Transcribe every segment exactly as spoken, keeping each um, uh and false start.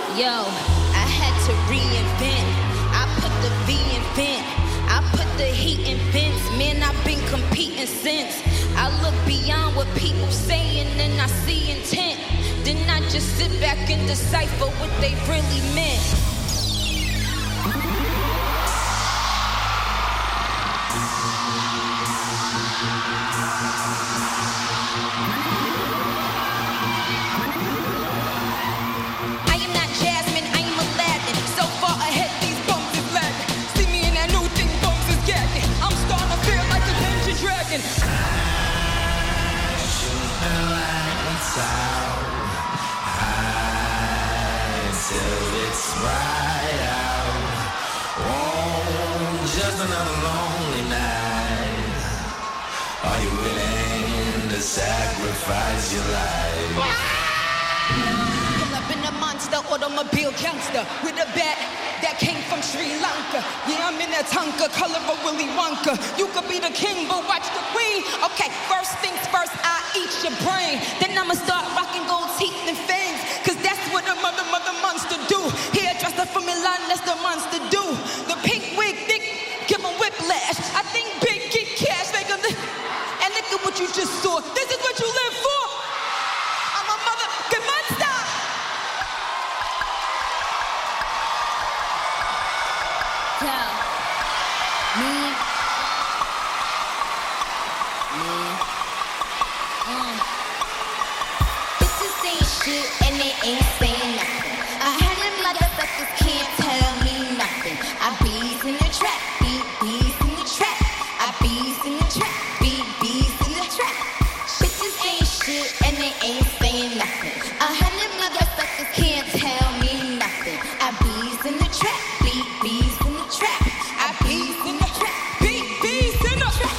Yo, I had to reinvent. I put the V in vent. I put the heat in vents. Man, I've been competing since. I look beyond what people saying and I see intent. Then I just sit back and decipher what they really meant. Right out. Oh, just another lonely night. Are you willing to sacrifice your life? Pull up in a monster automobile gangster with a bat that came from Sri Lanka. Yeah, I'm in that Tonka, color of Willy Wonka. You could be the king, but watch the queen. Okay, first things first, I eat your brain. Then I'ma start rocking gold teeth and fangs. Cause that's what a mother, mother monster do. Here, dressed up for Milan, that's the monster do. The pink wig, thick, give him whiplash. I think big, get cash, make him. And look at what you just saw. This is what you live for. I'm a motherfucking monster. Yo, me, me, um. Bitches ain't shit and they ain't saying nothing. A hundred motherfuckers can't tell me nothing. I bees in the trap, beat bees in the trap. I bees in the trap, beat bees in the trap. Bitches ain't shit and they ain't saying nothing. A hundred motherfuckers can't tell me nothing. I bees in the trap, beat bees in the trap. I bees in the trap, beat bees in the trap.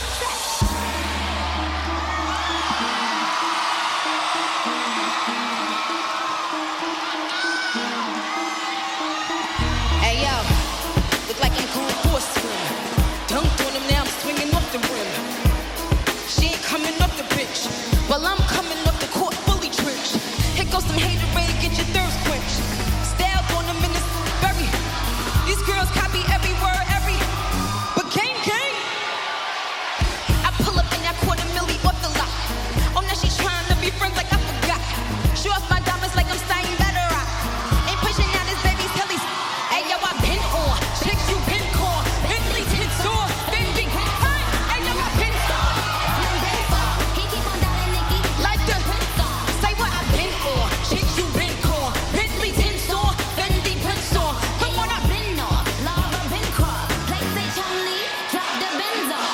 Hey yo, look like I'm going for a swim. Dunked on him, now I'm swinging off the rim. She ain't coming off the bench, while I'm coming off the court fully drenched. Here goes some haterade, get your thirst quenched. Style on them in this berry. These girls copy every word, every. But gang, gang. I pull up and I quarter milli off the lot. Oh, now she trying to be friends like I forgot. Show off my diamonds like I'm Stein better rock. Ain't pushing out his baby's tellies. Hey yo, I been on. Chicks you been corn. Bentley tints on. Been big. Hey yo, I been on. Like the. Say what I been on. Chicks you been corn. Bentley tints on. Fendi prints on. Come on, I been on. Lava been car. PlayStation Lee. Drop the Benz on.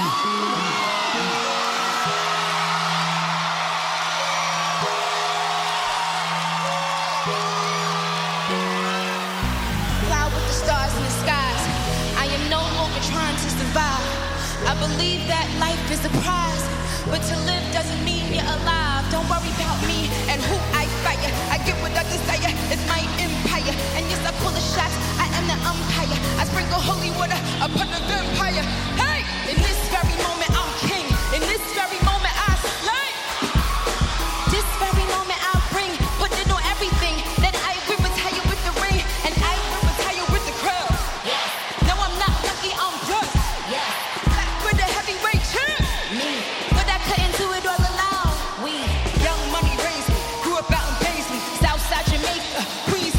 Fly with the stars in the skies. I am no longer trying to survive. I believe that life is a prize, but to live doesn't mean you're alive. Don't worry about me and who I fire. I get what I desire. It's my empire, and yes, I pull the shots. I am the umpire. I sprinkle holy water upon the vampire. Hey, in this very moment I'm king. In this very moment I slay. This very moment I bring, put it on everything. Then I will retire with the ring, and I will retire with the crowd. Yes. No, I'm not lucky, I'm blessed. Yes. Back with the heavyweight champ. Me. But I couldn't do it all alone. We. Young money raised me, grew up out in Paisley, Southside Jamaica, Queens.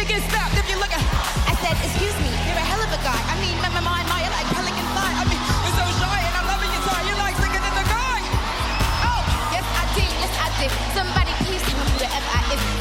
get stopped if you're looking. I said, excuse me, you're a hell of a guy. I mean, my, my, my, my, you're like pelican fly. I mean, you're so shy and I'm loving your tie. You're like singing in the guy. Oh, yes I did, yes I did. Somebody please tell me who the F I is.